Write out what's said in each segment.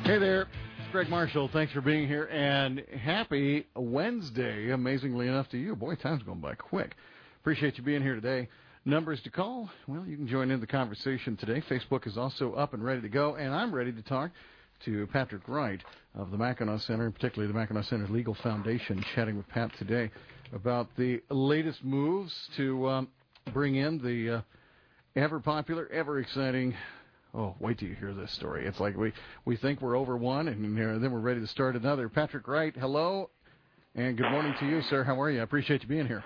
Hey there, it's Greg Marshall. Thanks for being here, and happy Wednesday, amazingly enough to you. Boy, time's going by quick. Appreciate you being here today. Numbers to call, well, you can join in the conversation today. Facebook is also up and ready to go, and I'm ready to talk to Patrick Wright of the Mackinac Center, and particularly the Mackinac Center Legal Foundation, chatting with Pat today about the latest moves to bring in the ever-popular, ever-exciting... Oh, wait till you hear this story. It's like we think we're over one, and then we're ready to start another. Patrick Wright, hello, and good morning to you, sir. How are you? I appreciate you being here.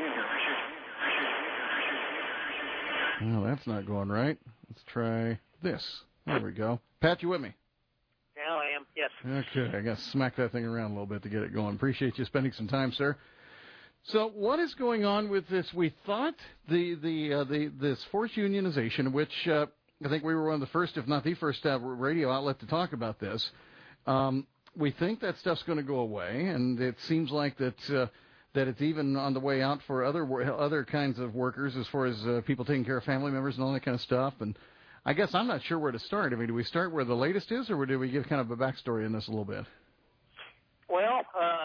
Well, that's not going right. Let's try this. There we go. Pat, you with me? Yeah, I am, yes. Okay, I got to smack that thing around a little bit to get it going. Appreciate you spending some time, sir. So what is going on with this? We thought this forced unionization, which... I think we were one of the first, if not the first, radio outlet to talk about this. We think that stuff's going to go away, and it seems like that it's even on the way out for other kinds of workers, as far as people taking care of family members and all that kind of stuff. And I guess I'm not sure where to start. I mean, do we start where the latest is, or do we give kind of a backstory in this a little bit? Well,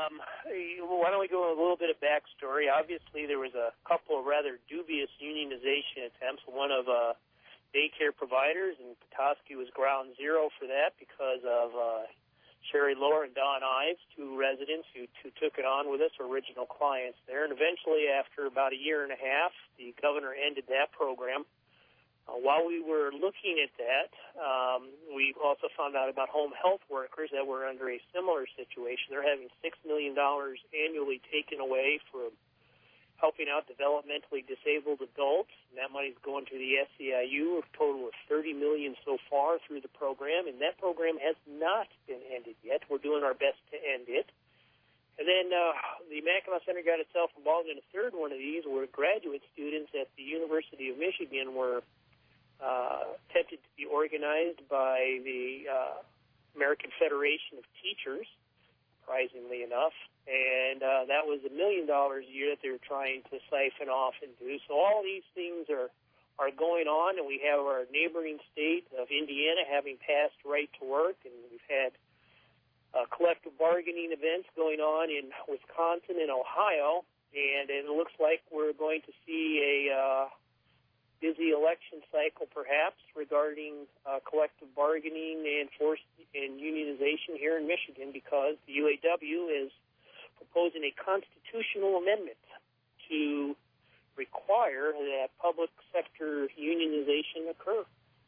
why don't we go a little bit of backstory? Obviously, there was a couple of rather dubious unionization attempts. One of daycare providers, and Petoskey was ground zero for that because of Sherry Lohr and Don Ives, two residents who took it on with us, original clients there. And eventually, after about a year and a half, the governor ended that program. While we were looking at that, we also found out about home health workers that were under a similar situation. They're having $6 million annually taken away from helping out developmentally disabled adults, and that money's going to the SEIU, a total of $30 million so far through the program, and that program has not been ended yet. We're doing our best to end it. And then the Mackinac Center got itself involved in a third one of these, where graduate students at the University of Michigan were attempted to be organized by the American Federation of Teachers, surprisingly enough, and that was $1 million a year that they were trying to siphon off and do. So all these things are going on, and we have our neighboring state of Indiana having passed right to work, and we've had collective bargaining events going on in Wisconsin and Ohio, and it looks like we're going to see a busy election cycle, perhaps, regarding collective bargaining and forced and unionization here in Michigan, because the UAW is proposing a constitutional amendment to require that public sector unionization occur.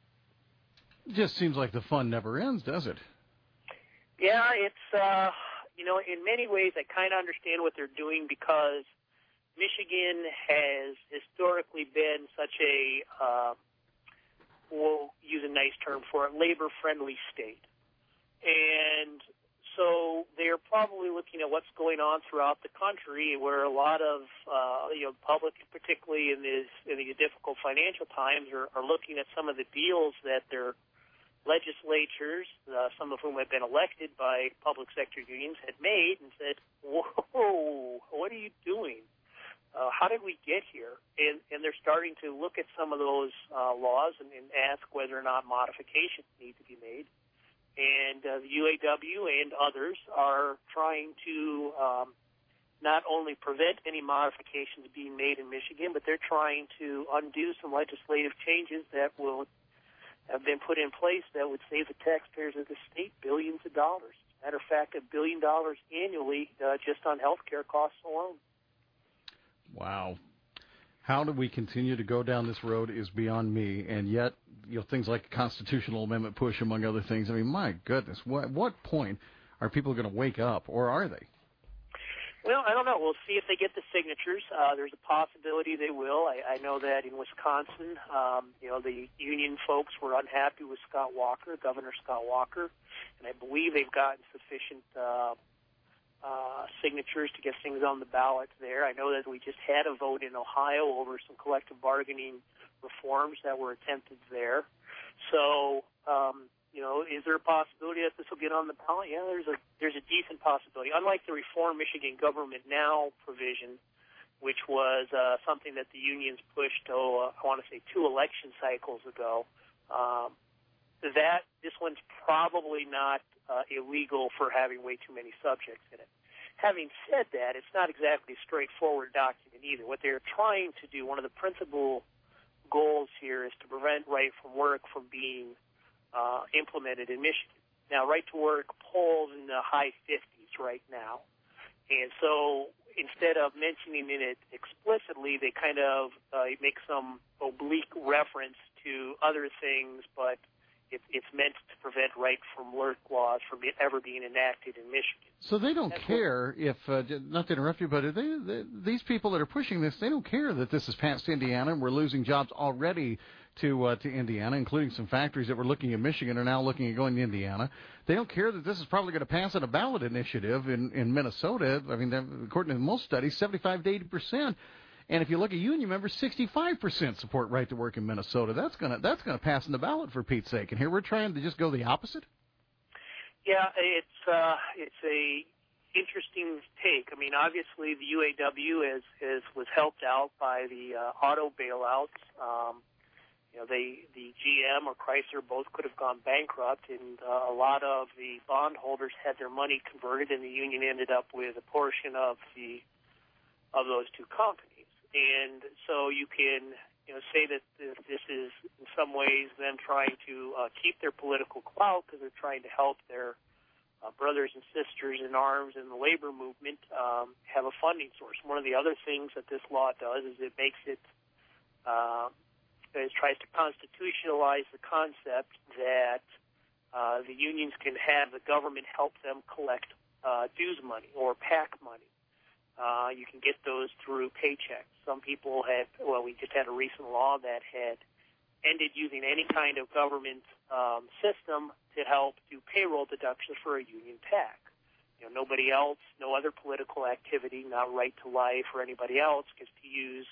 It just seems like the fun never ends, does it? Yeah, it's, in many ways I kind of understand what they're doing, because Michigan has historically been such a, we'll use a nice term for it, labor-friendly state. And so they're probably looking at what's going on throughout the country, where a lot of, public, particularly in the difficult financial times, are looking at some of the deals that their legislatures, some of whom have been elected by public sector unions, had made, and said, whoa, what are you doing? How did we get here? And they're starting to look at some of those laws and ask whether or not modifications need to be made. And the UAW and others are trying to not only prevent any modifications being made in Michigan, but they're trying to undo some legislative changes that will have been put in place that would save the taxpayers of the state billions of dollars. Matter of fact, $1 billion annually just on health care costs alone. Wow. How do we continue to go down this road is beyond me, and yet, things like a constitutional amendment push, among other things. I mean, my goodness, what point are people going to wake up, or are they? Well, I don't know. We'll see if they get the signatures. There's a possibility they will. I know that in Wisconsin, the union folks were unhappy with Scott Walker, Governor Scott Walker, and I believe they've gotten sufficient signatures to get things on the ballot there. I know that we just had a vote in Ohio over some collective bargaining reforms that were attempted there. So, is there a possibility that this will get on the ballot? Yeah, there's a decent possibility. Unlike the Reform Michigan Government Now provision, which was something that the unions pushed, I want to say 2 election cycles ago, this one's probably not illegal for having way too many subjects in it. Having said that, it's not exactly a straightforward document either. What they're trying to do, one of the principal goals here, is to prevent right from work from being implemented in Michigan. Now, right to work polls in the high 50s right now. And so instead of mentioning it explicitly, they kind of make some oblique reference to other things, but it's meant to prevent right from work laws from ever being enacted in Michigan. So they don't care if, not to interrupt you, but these people that are pushing this, they don't care that this is past Indiana and we're losing jobs already to Indiana, including some factories that were looking at Michigan are now looking at going to Indiana. They don't care that this is probably going to pass on a ballot initiative in Minnesota. I mean, according to most studies, 75 to 80%. And if you look at union members, 65% support right to work in Minnesota. That's gonna pass in the ballot, for Pete's sake. And here we're trying to just go the opposite. Yeah, it's a interesting take. I mean, obviously the UAW was helped out by the auto bailouts. The GM or Chrysler both could have gone bankrupt, and a lot of the bondholders had their money converted, and the union ended up with a portion of those two companies. And so you can say that this is in some ways them trying to keep their political clout because they're trying to help their brothers and sisters in arms in the labor movement have a funding source. One of the other things that this law does is it makes it tries to constitutionalize the concept that the unions can have the government help them collect dues money or PAC money. You can get those through paychecks. Some people we just had a recent law that had ended using any kind of government system to help do payroll deductions for a union PAC. Nobody else, no other political activity, not Right to Life or anybody else gets to use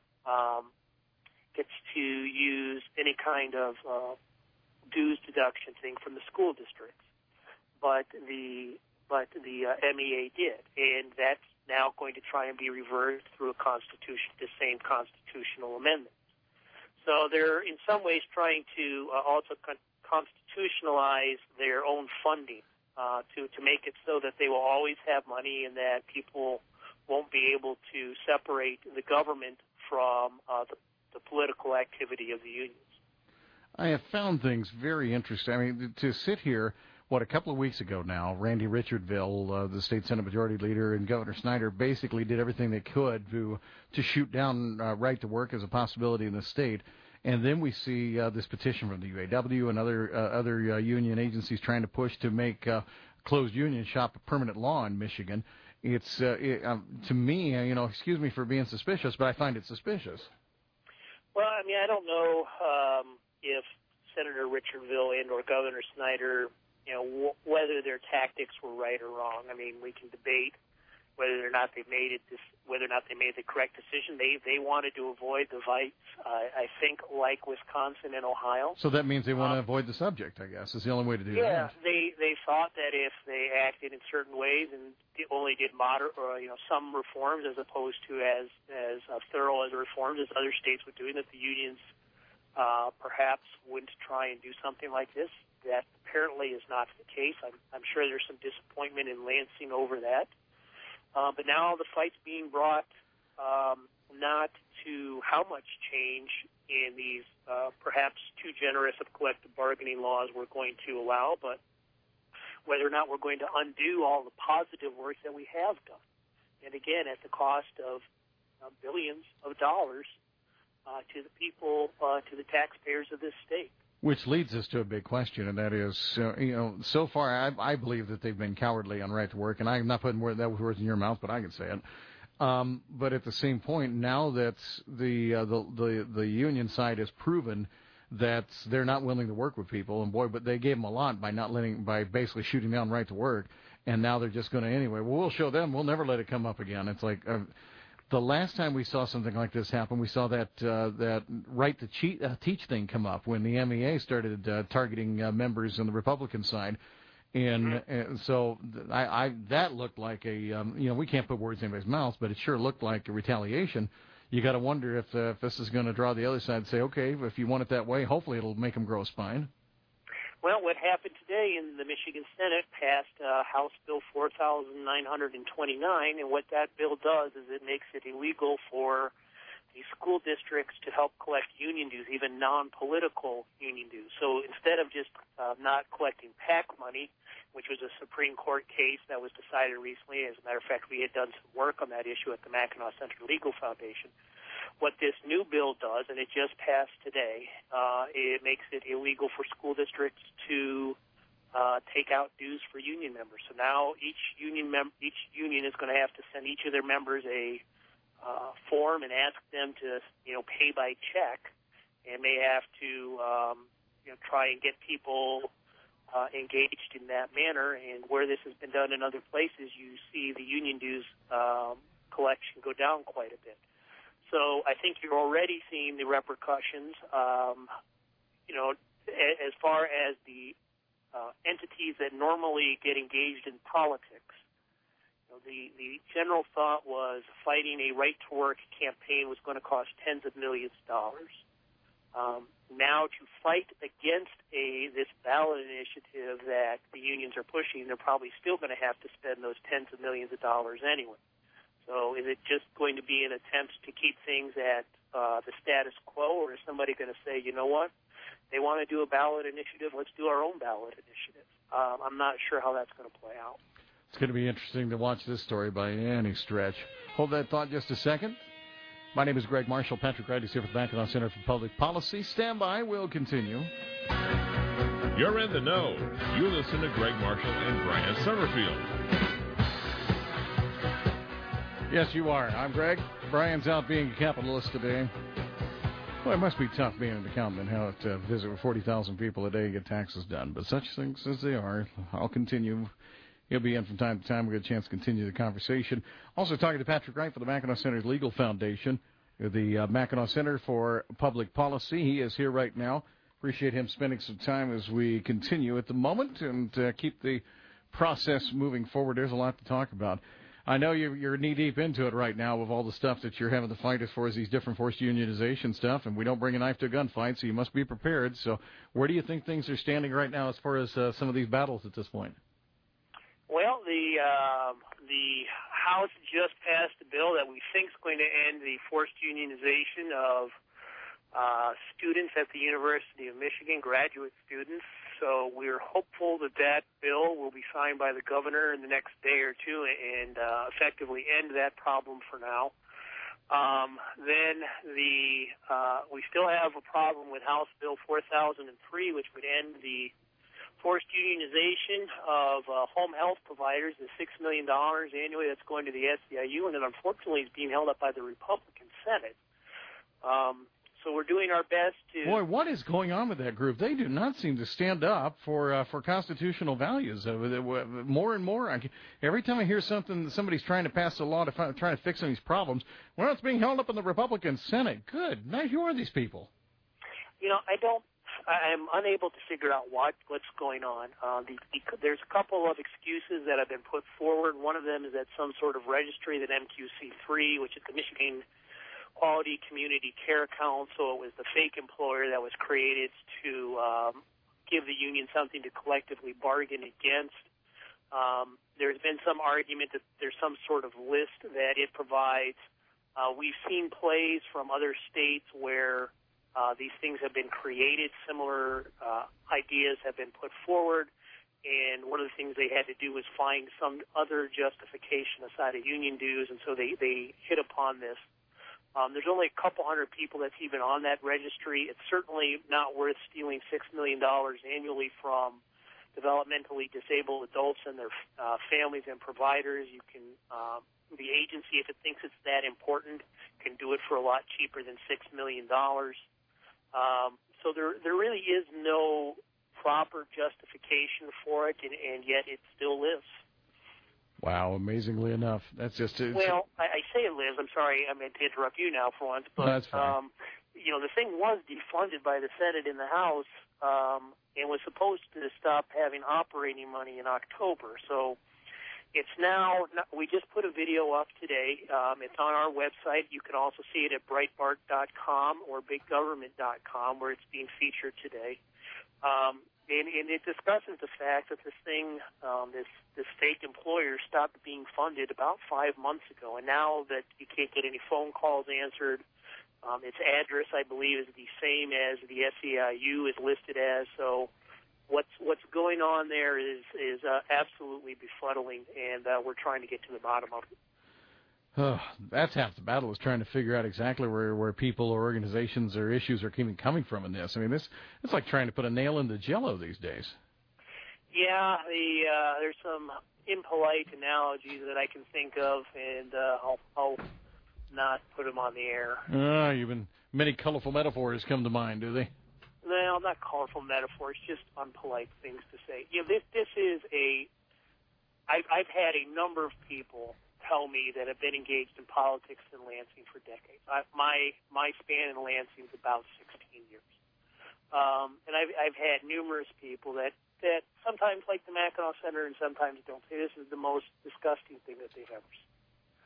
any kind of dues deduction thing from the school districts, but the MEA did, and that's now going to try and be reversed through the same constitutional amendment. So they're in some ways trying to also constitutionalize their own funding to make it so that they will always have money and that people won't be able to separate the government from the political activity of the unions. I have found things very interesting. I mean, to sit here, a couple of weeks ago now, Randy Richardville, the state Senate Majority Leader, and Governor Snyder basically did everything they could to shoot down right to work as a possibility in the state. And then we see this petition from the UAW and other union agencies trying to push to make closed union shop a permanent law in Michigan. It's to me, excuse me for being suspicious, but I find it suspicious. Well, I mean, I don't know if Senator Richardville and or Governor Snyder, whether their tactics were right or wrong. I mean, we can debate whether or not they made the correct decision. They wanted to avoid the Vites, I think, like Wisconsin and Ohio. So that means they want to avoid the subject, I guess, is the only way to do that. Yeah, they thought that if they acted in certain ways and only did moderate or some reforms as opposed to as thorough as reforms as other states were doing, that the unions perhaps wouldn't try and do something like this. That apparently is not the case. I'm sure there's some disappointment in Lansing over that. But now the fight's being brought not to how much change in these perhaps too generous of collective bargaining laws we're going to allow, but whether or not we're going to undo all the positive work that we have done. And again, at the cost of billions of dollars to the people, to the taxpayers of this state. Which leads us to a big question, and that is, so far I believe that they've been cowardly on right to work, and I'm not putting that words in your mouth, but I can say it. But at the same point, now that the union side has proven that they're not willing to work with people, and but they gave them a lot by basically shooting down right to work, and now they're just going to anyway. Well, we'll show them. We'll never let it come up again. It's like. The last time we saw something like this happen, we saw that right to teach thing come up when the MEA started targeting members on the Republican side, and so that looked like a we can't put words in anybody's mouth, but it sure looked like a retaliation. You got to wonder if this is going to draw the other side and say, okay, if you want it that way, hopefully it'll make them grow a spine. Well, what happened today in the Michigan Senate passed House Bill 4929, and what that bill does is it makes it illegal for the school districts to help collect union dues, even non-political union dues. So instead of just not collecting PAC money, which was a Supreme Court case that was decided recently, as a matter of fact, we had done some work on that issue at the Mackinac Center Legal Foundation. What this new bill does, and it just passed today, it makes it illegal for school districts to take out dues for union members. So now each union is going to have to send each of their members a form and ask them to, pay by check, and they have to, try and get people engaged in that manner. And where this has been done in other places, you see the union dues collection go down quite a bit. So I think you're already seeing the repercussions, as far as the entities that normally get engaged in politics. The general thought was fighting a right-to-work campaign was going to cost tens of millions of dollars. Now to fight against this ballot initiative that the unions are pushing, they're probably still going to have to spend those tens of millions of dollars anyway. So is it just going to be an attempt to keep things at the status quo, or is somebody going to say, you know what, they want to do a ballot initiative, let's do our own ballot initiative? I'm not sure how that's going to play out. It's going to be interesting to watch this story by any stretch. Hold that thought just a second. My name is Greg Marshall. Patrick Wright is here for the Mackinac Center for Public Policy. Stand by. We'll continue. You're in the know. You listen to Greg Marshall and Brian Summerfield. Yes, you are. I'm Greg. Brian's out being a capitalist today. Well, it must be tough being an accountant and how to visit with 40,000 people a day and get taxes done. But such things as they are, I'll continue. He'll be in from time to time. We'll get a chance to continue the conversation. Also talking to Patrick Wright for the Mackinac Center's Legal Foundation, the Mackinac Center for Public Policy. He is here right now. Appreciate him spending some time as we continue at the moment and keep the process moving forward. There's a lot to talk about. I know you're knee-deep into it right now with all the stuff that you're having to fight as far as these different forced unionization stuff, and we don't bring a knife to a gunfight, so you must be prepared. So where do you think things are standing right now as far as some of these battles at this point? Well, the House just passed a bill that we think is going to end the forced unionization of students at the University of Michigan, graduate students. So we're hopeful that that bill will be signed by the governor in the next day or two and effectively end that problem for now. Then we still have a problem with House Bill 4003, which would end the forced unionization of home health providers, the $6 million annually that's going to the SEIU, and then unfortunately is being held up by the Republican Senate. So we're doing our best to... Boy, what is going on with that group? They do not seem to stand up for constitutional values. More and more, every time I hear somebody's trying to pass a law trying to fix some of these problems, well, it's being held up in the Republican Senate. Good. Now, who are these people? I'm unable to figure out what's going on. There's a couple of excuses that have been put forward. One of them is that some sort of registry, that MQC3, which is the Michigan Quality Community Care Council, was the fake employer that was created to give the union something to collectively bargain against. There's been some argument that there's some sort of list that it provides. We've seen plays from other states where these things have been created, similar ideas have been put forward, and one of the things they had to do was find some other justification aside of union dues, and so they hit upon this. There's only a couple hundred people that's even on that registry. It's certainly not worth stealing $6 million annually from developmentally disabled adults and their families and providers. You can, the agency, if it thinks it's that important, can do it for a lot cheaper than $6 million. So there really is no proper justification for it, and yet it still lives. Wow, amazingly enough. That's just... Well, I say it lives. I'm sorry, I meant to interrupt you now for once. But, that's fine. The thing was defunded by the Senate and the House and was supposed to stop having operating money in October. So It's now, we just put a video up today. It's on our website. You can also see it at Breitbart.com or BigGovernment.com, where it's being featured today. And it discusses the fact that this thing, this fake employer stopped being funded about 5 months ago, and now that you can't get any phone calls answered, its address, I believe, is the same as the SEIU is listed as. So what's going on there is absolutely befuddling, and we're trying to get to the bottom of it. Oh, that's half the battle, is trying to figure out exactly where people or organizations or issues are even coming from in this. I mean, it's like trying to put a nail in the Jell-O these days. Yeah, there's some impolite analogies that I can think of, and I'll not put them on the air. Many colorful metaphors come to mind, do they? Well, not colorful metaphors, just unpolite things to say. You know, this is I've had a number of people tell me that have been engaged in politics in Lansing for decades. My span in Lansing is about 16 years. And I've had numerous people that sometimes like the Mackinac Center and sometimes don't say this is the most disgusting thing that they've ever seen.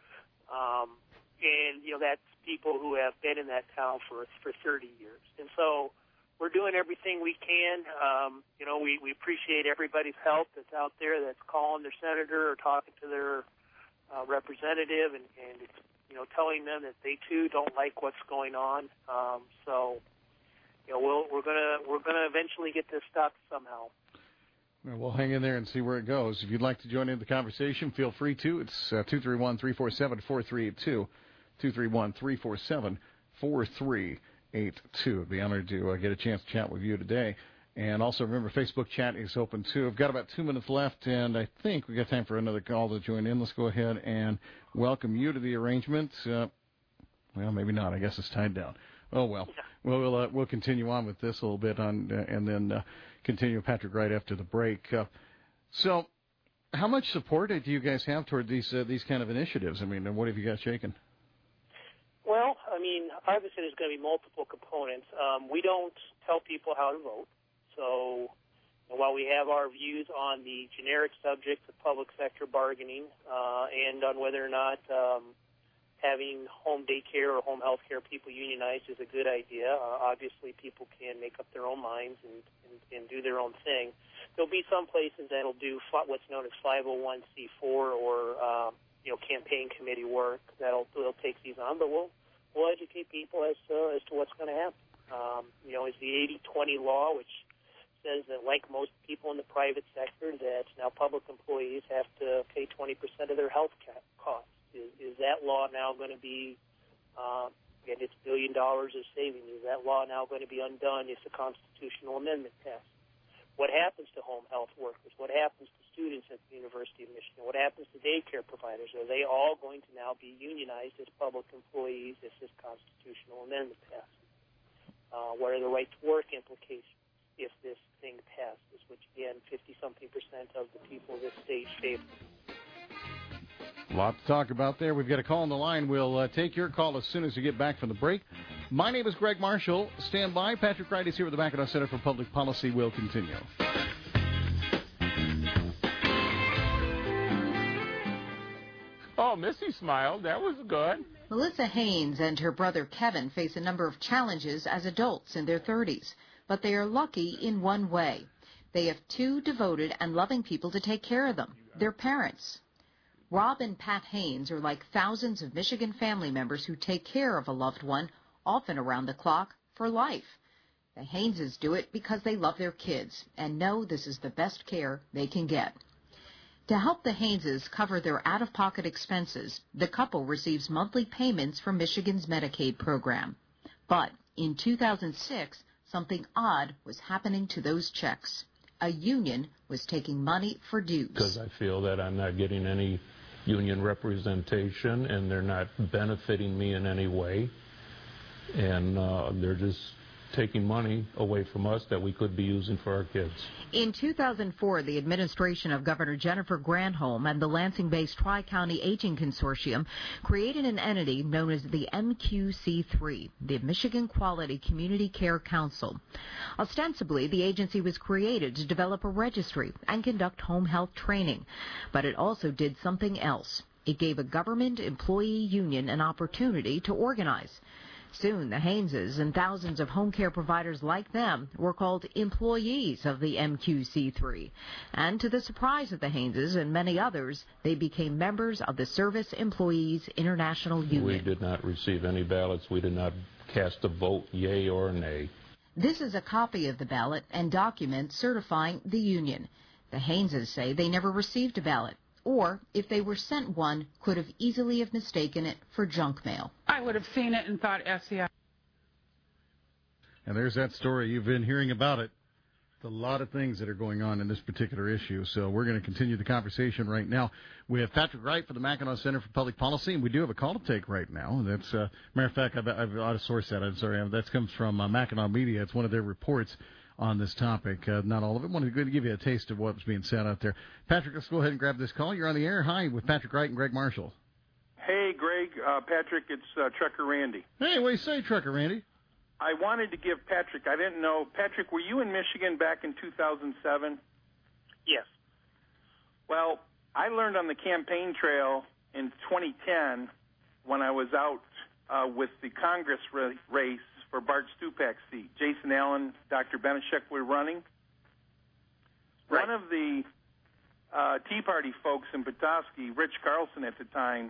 And, you know, that's people who have been in that town for 30 years. And so we're doing everything we can. You know, we appreciate everybody's help that's out there, that's calling their senator or talking to their representative and it's, you know, telling them that they too don't like what's going on. So, you know, we're gonna eventually get this stopped somehow. Well, we'll hang in there and see where it goes. If you'd like to join in the conversation, feel free to. It's 231-347-4382, 231-347-4382. I'd be honored to get a chance to chat with you today. And also remember, Facebook chat is open too. I've got about 2 minutes left, and I think we've got time for another call to join in. Let's go ahead and welcome you to the arrangement. Well, maybe not. I guess it's tied down. Oh, well. We'll continue on with this a little bit and then continue with Patrick right after the break. So how much support do you guys have toward these kind of initiatives? I mean, what have you got shaken? Well, I mean, obviously there's going to be multiple components. We don't tell people how to vote. So while we have our views on the generic subject of public sector bargaining and on whether or not having home daycare or home health care people unionized is a good idea, obviously people can make up their own minds and do their own thing. There'll be some places that'll do what's known as 501c4 or campaign committee work they'll take these on, but we'll educate people as to what's going to happen. It's the 80-20 law, which says that, like most people in the private sector, that now public employees have to pay 20% of their health costs. Is that law now going to be, and it's $1 billion of savings, is that law now going to be undone if the constitutional amendment passes? What happens to home health workers? What happens to students at the University of Michigan? What happens to daycare providers? Are they all going to now be unionized as public employees if this constitutional amendment passes? What are the right to work implications if this thing passes, which, again, 50-something% of the people of this state favor? A lot to talk about there. We've got a call on the line. We'll take your call as soon as we get back from the break. My name is Greg Marshall. Stand by. Patrick Wright is here with the Mackinac Center for Public Policy. Will continue. Oh, Missy smiled. That was good. Melissa Haynes and her brother Kevin face a number of challenges as adults in their 30s, but they are lucky in one way. They have two devoted and loving people to take care of them, their parents. Rob and Pat Haynes are like thousands of Michigan family members who take care of a loved one, often around the clock, for life. The Hayneses do it because they love their kids and know this is the best care they can get. To help the Hayneses cover their out-of-pocket expenses, the couple receives monthly payments from Michigan's Medicaid program. But in 2006, something odd was happening to those checks. A union was taking money for dues. Because I feel that I'm not getting any union representation and they're not benefiting me in any way. And they're just taking money away from us that we could be using for our kids. In 2004, the administration of Governor Jennifer Granholm and the Lansing-based Tri-County Aging Consortium created an entity known as the MQC3, the Michigan Quality Community Care Council. Ostensibly, the agency was created to develop a registry and conduct home health training, but it also did something else. It gave a government employee union an opportunity to organize. Soon, the Hayneses and thousands of home care providers like them were called employees of the MQC3. And to the surprise of the Hayneses and many others, they became members of the Service Employees International Union. We did not receive any ballots. We did not cast a vote, yay or nay. This is a copy of the ballot and document certifying the union. The Hayneses say they never received a ballot, or if they were sent one, could have easily have mistaken it for junk mail. I would have seen it and thought SCI. And there's that story. You've been hearing about it. There's a lot of things that are going on in this particular issue. So we're going to continue the conversation right now. We have Patrick Wright for the Mackinac Center for Public Policy, and we do have a call to take right now. That's, matter of fact, I've ought to source that. I'm sorry. That comes from Mackinac Media. It's one of their reports on this topic. Not all of it. I wanted to give you a taste of what was being said out there. Patrick, let's go ahead and grab this call. You're on the air. Hi, with Patrick Wright and Greg Marshall. Hey, Greg, Patrick, it's Trucker Randy. Hey, what do you say, Trucker Randy? I wanted to give Patrick, I didn't know, Patrick, were you in Michigan back in 2007? Yes. Well, I learned on the campaign trail in 2010 when I was out with the Congress race for Bart Stupak's seat. Jason Allen, Dr. Benishek were running. Right. One of the Tea Party folks in Petoskey, Rich Carlson at the time,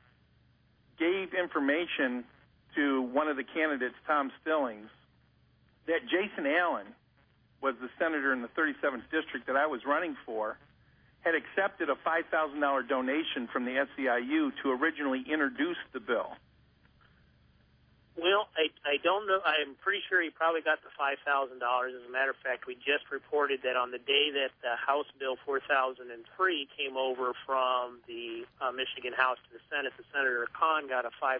gave information to one of the candidates, Tom Stillings, that Jason Allen was the senator in the 37th district that I was running for, had accepted a $5,000 donation from the SEIU to originally introduce the bill. Well, I don't know. I'm pretty sure he probably got the $5,000. As a matter of fact, we just reported that on the day that House Bill 4003 came over from the Michigan House to the Senate, the Senator Kahn got a $5,000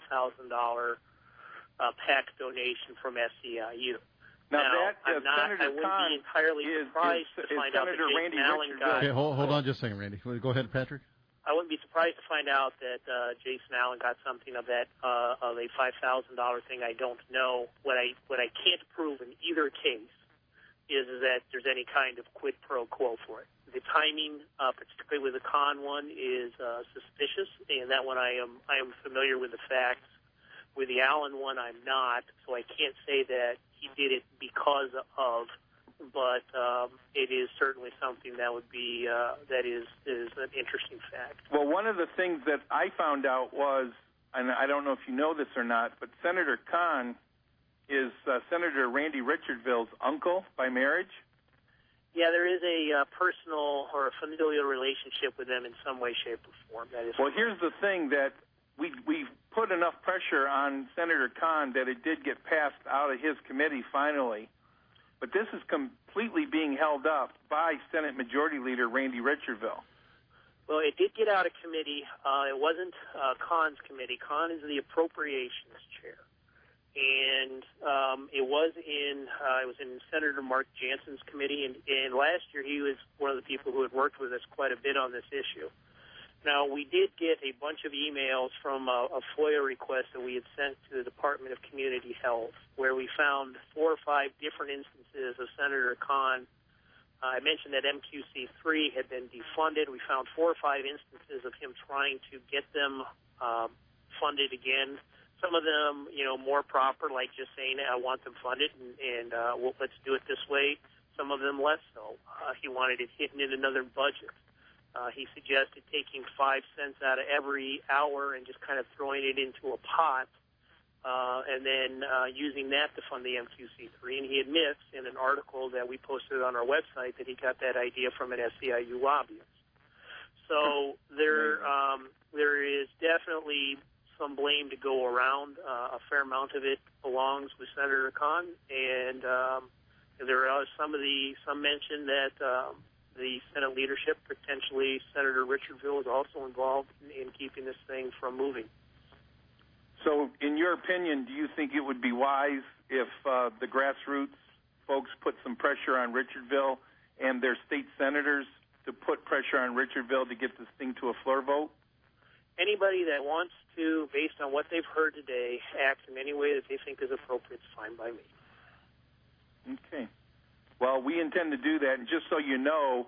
PAC donation from SEIU. Now that I wouldn't be entirely surprised to find out that Jason Allen got. Okay, hold on just a second, Randy. Go ahead, Patrick. I wouldn't be surprised to find out that Jason Allen got something of that of a $5,000 thing. I don't know. What I can't prove in either case is that there's any kind of quid pro quo for it. The timing, particularly with the Kahn one, is suspicious, and that one I am familiar with the facts. With the Allen one, I'm not, so I can't say that he did it because of. But it is certainly something that would be that is an interesting fact. Well, one of the things that I found out was, and I don't know if you know this or not, but Senator Kahn is Senator Randy Richardville's uncle by marriage. Yeah, there is a personal or a familial relationship with them in some way, shape, or form. That is. Well, here's the thing that we put enough pressure on Senator Kahn that it did get passed out of his committee finally. But this is completely being held up by Senate Majority Leader Randy Richardville. Well, it did get out of committee. It wasn't Kahn's committee. Kahn is the appropriations chair, and it was in Senator Mark Jansen's committee. And last year he was one of the people who had worked with us quite a bit on this issue. Now, we did get a bunch of emails from a FOIA request that we had sent to the Department of Community Health, where we found 4 or 5 different instances of Senator Kahn. I mentioned that MQC3 had been defunded. We found 4 or 5 instances of him trying to get them funded again. Some of them, more proper, like just saying, I want them funded, and let's do it this way. Some of them less so. He wanted it hidden in another budget. He suggested taking 5 cents out of every hour and just kind of throwing it into a pot, and then using that to fund the MQC3. And he admits in an article that we posted on our website that he got that idea from an SEIU lobbyist. So there is definitely some blame to go around. A fair amount of it belongs with Senator Kahn, and there are some mention that the Senate leadership, potentially Senator Richardville, is also involved in keeping this thing from moving. So, in your opinion, do you think it would be wise if the grassroots folks put some pressure on Richardville and their state senators to put pressure on Richardville to get this thing to a floor vote? Anybody that wants to, based on what they've heard today, act in any way that they think is appropriate is fine by me. Okay. Well, we intend to do that. And just so you know,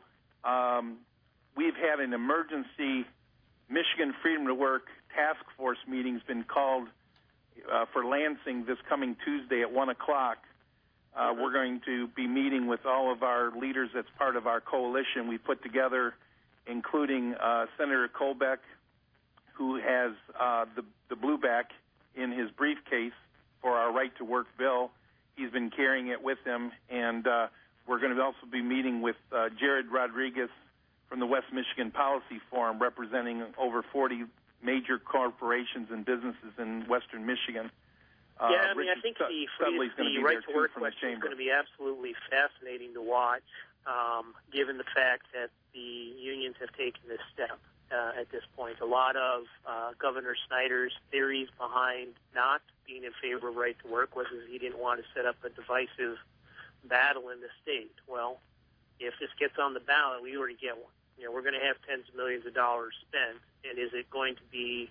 we've had an emergency Michigan Freedom to Work task force meeting has been called for Lansing this coming Tuesday at 1 o'clock. We're going to be meeting with all of our leaders that's part of our coalition. We put together, including Senator Colbeck, who has the blueback in his briefcase for our Right to Work bill. He's been carrying it with him, and we're going to also be meeting with Jared Rodriguez from the West Michigan Policy Forum, representing over 40 major corporations and businesses in western Michigan. I think the Right to Work question is going to be absolutely fascinating to watch, given the fact that the unions have taken this step. At this point, a lot of Governor Snyder's theories behind not being in favor of right to work was that he didn't want to set up a divisive battle in the state. Well, if this gets on the ballot, we already get one. We're going to have tens of millions of dollars spent, and is it going to be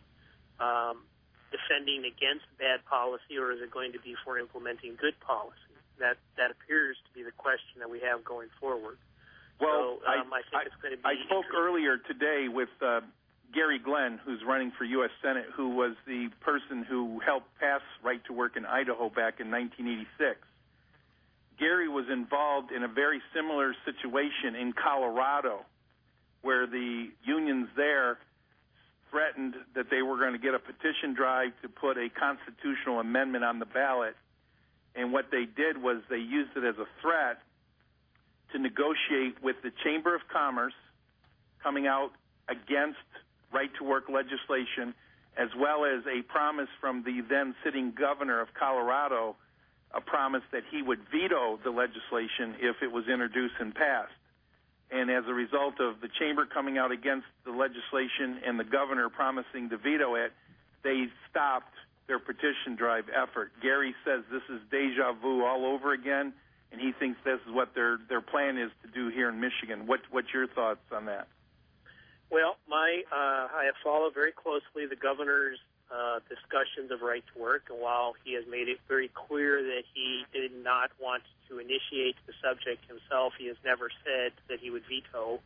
defending against bad policy, or is it going to be for implementing good policy? That appears to be the question that we have going forward. Well, so, I think it's going to be. I spoke earlier today with Gary Glenn, who's running for U.S. Senate, who was the person who helped pass Right to Work in Idaho back in 1986. Gary was involved in a very similar situation in Colorado, where the unions there threatened that they were going to get a petition drive to put a constitutional amendment on the ballot. And what they did was they used it as a threat to negotiate with the Chamber of Commerce coming out against right-to-work legislation, as well as a promise from the then-sitting governor of Colorado, a promise that he would veto the legislation if it was introduced and passed. And as a result of the Chamber coming out against the legislation and the governor promising to veto it, they stopped their petition drive effort. Gary says this is deja vu all over again, and he thinks this is what their plan is to do here in Michigan. What's your thoughts on that? Well, I have followed very closely the governor's discussions of right to work, and while he has made it very clear that he did not want to initiate the subject himself, he has never said that he would veto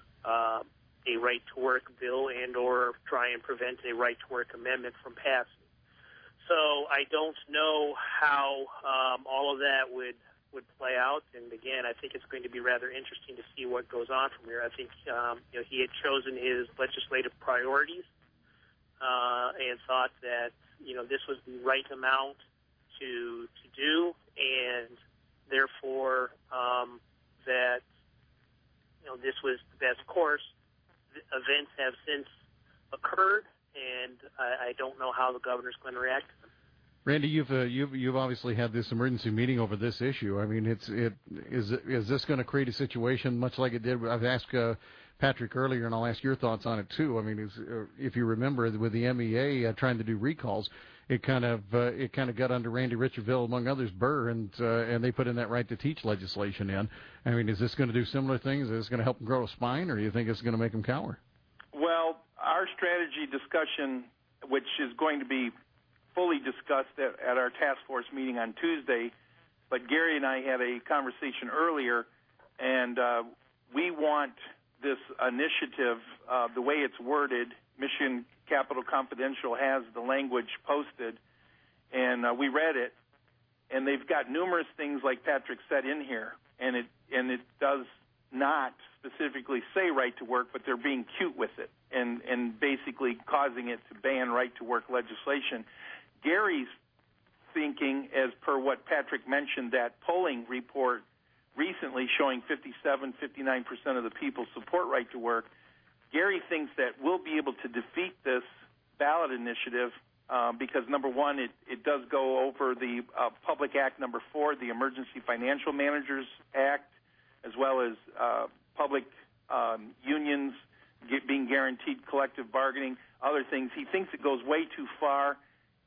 a right to work bill and or try and prevent a right to work amendment from passing. So I don't know how all of that would play out, and again, I think it's going to be rather interesting to see what goes on from here. I think he had chosen his legislative priorities and thought that this was the right amount to do, and therefore that this was the best course. Events have since occurred, and I don't know how the governor's going to react to them. Randy, you've obviously had this emergency meeting over this issue. I mean, is this going to create a situation much like it did? I've asked Patrick earlier, and I'll ask your thoughts on it too. I mean, if you remember with the MEA trying to do recalls, it kind of got under Randy Richardville, among others, Burr, and they put in that right to teach legislation in. I mean, is this going to do similar things? Is this going to help them grow a spine, or do you think it's going to make them cower? Well, our strategy discussion, which is going to be fully discussed at our task force meeting on Tuesday, but Gary and I had a conversation earlier, and we want this initiative, the way it's worded. Michigan Capital Confidential has the language posted, and we read it, and they've got numerous things, like Patrick said, in here, and it does not specifically say right to work, but they're being cute with it and basically causing it to ban right to work legislation. Gary's thinking, as per what Patrick mentioned, that polling report recently showing 57-59% of the people support right to work, Gary thinks that we'll be able to defeat this ballot initiative because, number one, it does go over the Public Act number 4, the Emergency Financial Managers Act, as well as public unions being guaranteed collective bargaining, other things. He thinks it goes way too far,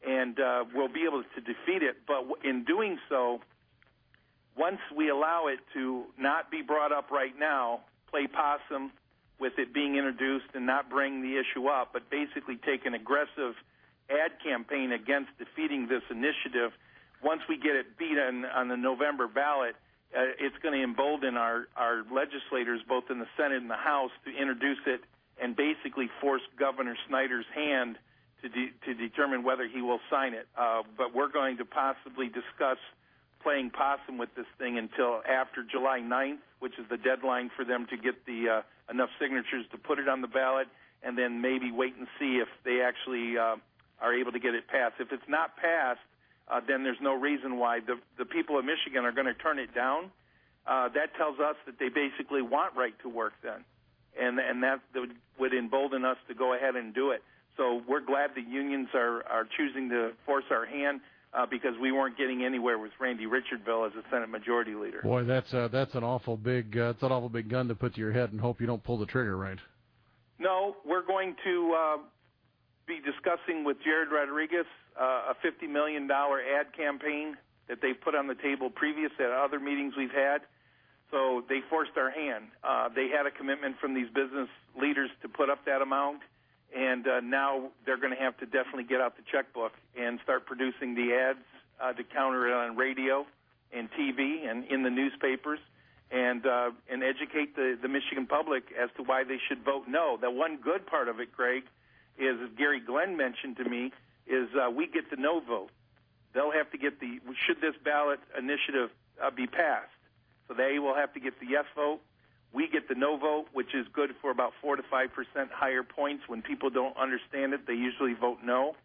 and we'll be able to defeat it. But in doing so, once we allow it to not be brought up right now, play possum with it being introduced and not bring the issue up, but basically take an aggressive ad campaign against defeating this initiative, once we get it beat on the November ballot, it's going to embolden our legislators, both in the Senate and the House, to introduce it and basically force Governor Snyder's hand to determine whether he will sign it. But we're going to possibly discuss playing possum with this thing until after July 9th, which is the deadline for them to get the enough signatures to put it on the ballot, and then maybe wait and see if they actually are able to get it passed. If it's not passed, then there's no reason why the people of Michigan are going to turn it down. That tells us that they basically want right to work then, and that would embolden us to go ahead and do it. So we're glad the unions are choosing to force our hand because we weren't getting anywhere with Randy Richardville as a Senate Majority Leader. Boy, that's an awful big gun to put to your head and hope you don't pull the trigger right. No, we're going to be discussing with Jared Rodriguez a $50 million ad campaign that they put on the table previous at other meetings we've had. So they forced our hand. They had a commitment from these business leaders to put up that amount, and now they're going to have to definitely get out the checkbook and start producing the ads to counter it on radio and TV and in the newspapers, and educate the Michigan public as to why they should vote no. The one good part of it, Greg, is, as Gary Glenn mentioned to me, is we get the no vote. They'll have to get should this ballot initiative be passed. So they will have to get the yes vote. We get the no vote, which is good for about 4 to 5% higher points. When people don't understand it, they usually vote no.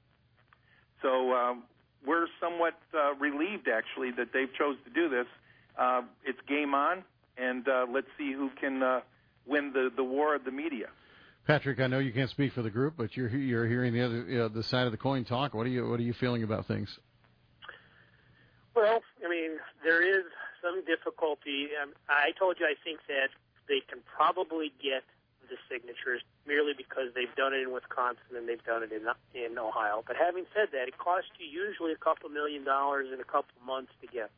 So we're somewhat relieved, actually, that they've chose to do this. It's game on, and let's see who can win the war of the media. Patrick, I know you can't speak for the group, but you're hearing the other the side of the coin talk. What are you feeling about things? Well, I mean, there is some difficulty. I told you I think that they can probably get the signatures merely because they've done it in Wisconsin and they've done it in Ohio. But having said that, it costs you usually a couple $1 million in a couple months to get.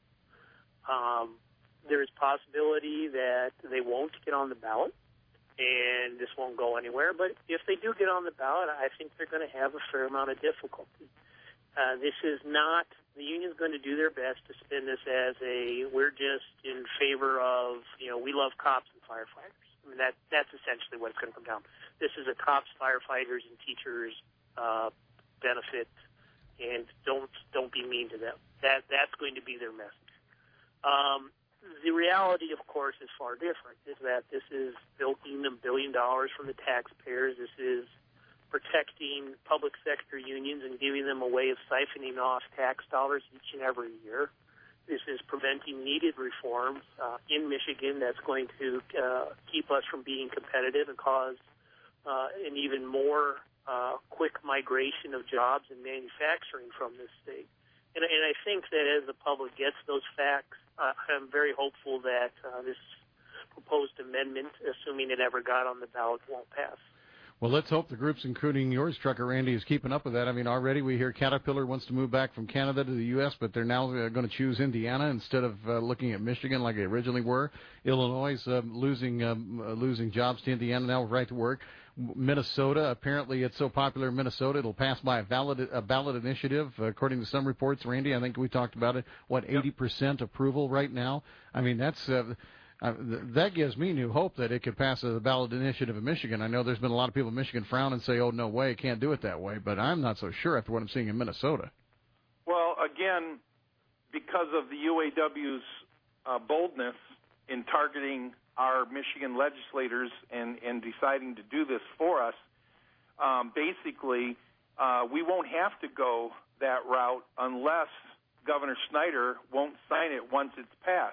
There is possibility that they won't get on the ballot, and this won't go anywhere. But if they do get on the ballot, I think they're going to have a fair amount of difficulty. This is not, the union's going to do their best to spin this as we're just in favor of, we love cops and firefighters. I mean, that's essentially what it's going to come down. This is a cops, firefighters, and teachers benefit, and don't be mean to them. That's going to be their message. The reality, of course, is far different, is that this is bilking $1 billion from the taxpayers. This is protecting public sector unions and giving them a way of siphoning off tax dollars each and every year. This is preventing needed reforms in Michigan that's going to keep us from being competitive and cause an even more quick migration of jobs and manufacturing from this state. And I think that as the public gets those facts, I'm very hopeful that this proposed amendment, assuming it ever got on the ballot, won't pass. Well, let's hope the groups, including yours, Trucker Randy, is keeping up with that. I mean, already we hear Caterpillar wants to move back from Canada to the U.S., but they're now going to choose Indiana instead of looking at Michigan like they originally were. Illinois is losing jobs to Indiana now with right to work. Minnesota, apparently it's so popular in Minnesota, it'll pass by a ballot initiative, according to some reports, Randy. I think we talked about it. 80% approval right now? I mean, that's... that gives me new hope that it could pass a ballot initiative in Michigan. I know there's been a lot of people in Michigan frown and say, oh, no way, can't do it that way. But I'm not so sure after what I'm seeing in Minnesota. Well, again, because of the UAW's boldness in targeting our Michigan legislators and deciding to do this for us, basically we won't have to go that route unless Governor Snyder won't sign it once it's passed.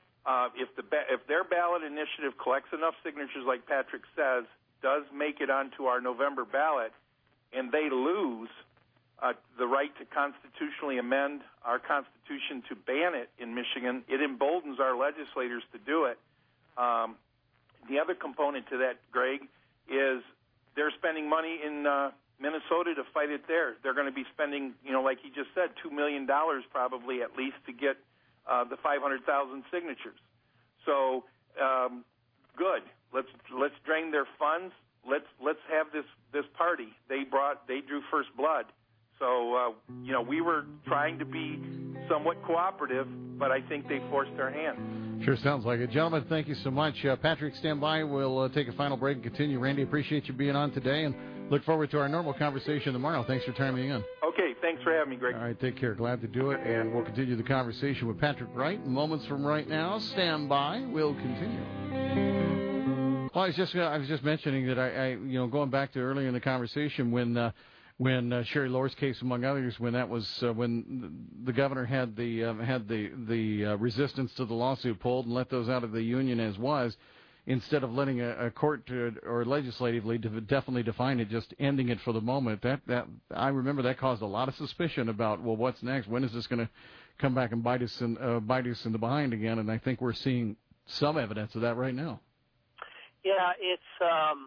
If their ballot initiative collects enough signatures, like Patrick says, does make it onto our November ballot, and they lose the right to constitutionally amend our Constitution to ban it in Michigan, it emboldens our legislators to do it. The other component to that, Greg, is they're spending money in Minnesota to fight it there. They're going to be spending, like he just said, $2 million probably at least to get the 500,000 signatures. So good. Let's drain their funds. Let's have this party. They drew first blood. So we were trying to be somewhat cooperative, but I think they forced their hand. Sure sounds like it. Gentlemen, thank you so much. Patrick, stand by. We'll take a final break and continue. Randy, appreciate you being on today, and look forward to our normal conversation tomorrow. Thanks for timing in. Okay, thanks for having me, Greg. All right, take care. Glad to do it, and we'll continue the conversation with Patrick Wright moments from right now. Stand by. We'll continue. Well, I was just mentioning that I going back to earlier in the conversation when Sherry Lohr's case, among others, when that was when the governor had the resistance to the lawsuit pulled and let those out of the union as was, instead of letting a court or legislatively definitely define it, just ending it for the moment. That I remember that caused a lot of suspicion about, well, what's next? When is this going to come back and bite us in the behind again? And I think we're seeing some evidence of that right now. Yeah, it's an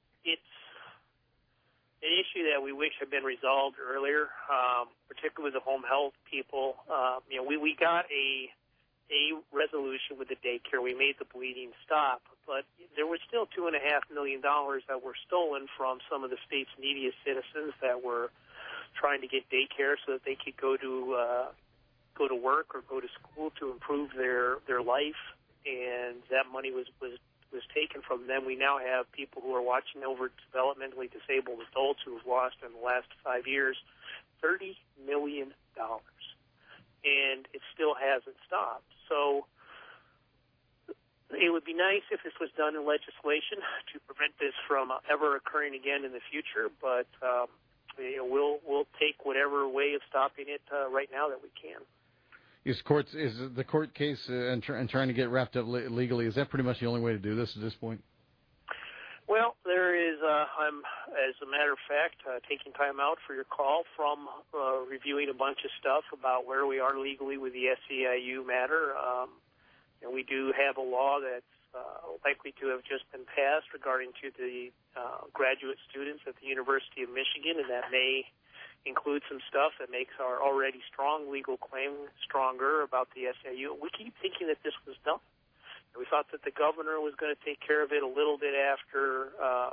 issue that we wish had been resolved earlier, particularly with the home health people. We got a resolution with the daycare. We made the bleeding stop, but there was still $2.5 million that were stolen from some of the state's neediest citizens that were trying to get daycare so that they could go to work or go to school to improve their life, and that money was taken from them. We now have people who are watching over developmentally disabled adults who have lost in the last 5 years $30 million, and it still hasn't stopped. So it would be nice if this was done in legislation to prevent this from ever occurring again in the future, but we'll take whatever way of stopping it right now that we can. Is the court case and trying to get wrapped up legally, is that pretty much the only way to do this at this point? Well, there is. I'm, as a matter of fact, taking time out for your call from reviewing a bunch of stuff about where we are legally with the SEIU matter. And we do have a law that's likely to have just been passed regarding to the graduate students at the University of Michigan, and that may include some stuff that makes our already strong legal claim stronger about the SEIU. We keep thinking that this was done. We thought that the governor was going to take care of it a little bit after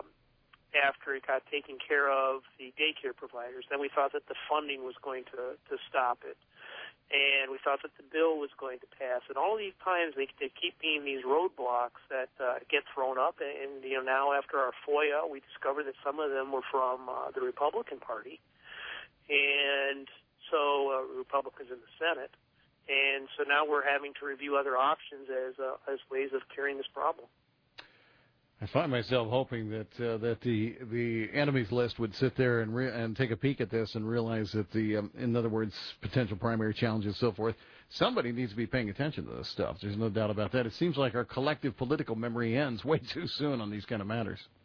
it got taken care of the daycare providers. Then we thought that the funding was going to stop it. And we thought that the bill was going to pass. And all these times they keep being these roadblocks that get thrown up. And now after our FOIA, we discovered that some of them were from the Republican Party. And so Republicans in the Senate, and so now we're having to review other options as ways of curing this problem. I find myself hoping that the enemies list would sit there and take a peek at this and realize that in other words, potential primary challenges and so forth. Somebody needs to be paying attention to this stuff. There's no doubt about that. It seems like our collective political memory ends way too soon on these kind of matters.